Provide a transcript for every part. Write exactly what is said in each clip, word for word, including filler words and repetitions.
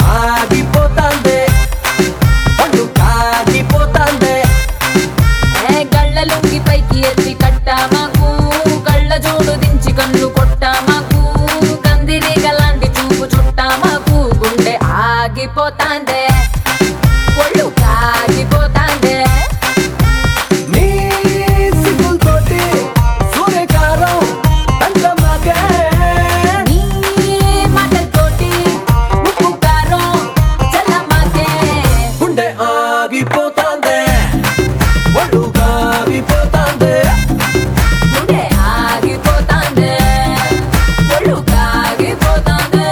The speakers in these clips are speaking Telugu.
ఆగిపోతాందే ఒళ్ళు కాగిపోతాందే గళ్ళ లుంగి పైకి ఎత్తి కట్టా మాకు కళ్ళ జోడు దించి కన్ను కొట్టా మాకు కందిరీగలాంటి చూపు చుట్టా మాకు గుండె ఆగిపోతాందే ఒళ్ళు కాగిపోతాందే నీ సిగ్గులతోటి సూర్యకారం తండ్రమాకే నీ మాటలతోటి ఉప్పు కారం చల్లమాకే గుండె ఆగిపోతాందే ఒళ్ళు కాగిపోతాందే గుండె ఆగిపోతాందే ఒళ్ళు కాగిపోతాందే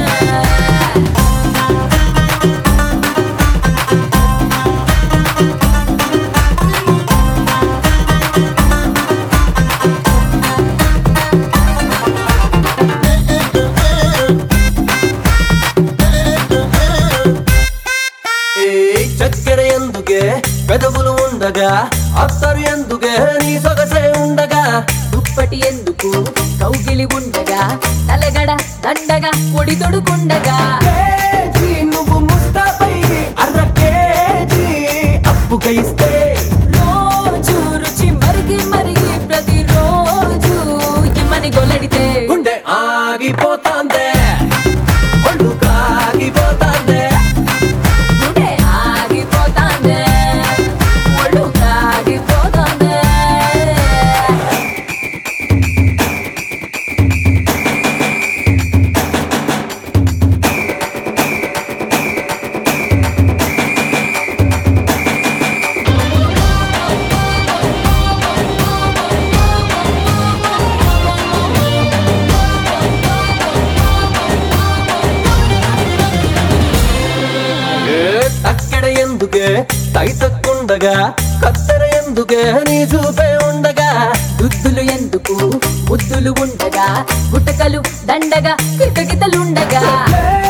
ఏ చక్కెర ఎందుకే పెదవులు ఉండగా అత్తరు ఎందుకే నీ సొగసే ఉండగా దుప్పటి ఎందుకు కౌగిలి ఉండగా తలగడ దండగా పొడి తొడుకుండగా కేజీ నువ్వు ముస్తాపై అర్ర కేజీ అప్పుగా ఇస్తే రోజు రుచి మరిగి మరిగి ప్రతిరోజు ఇమ్మని గొలడితే గుండె ఆగిపోతాందే ఒళ్ళు కాగిపోతాందే గుండె ఆగిపోతాందే ఒళ్ళు కాగిపోతాందే ఏ అక్కడ ఎందుకే తైతక్కుండగా కత్తెర ఎందుకే నీ చూపే ఉండగా దుద్దులు ఎందుకు ముద్దులు ఉండగా గుటకలు దండగా కిటకితలుండగా ఏ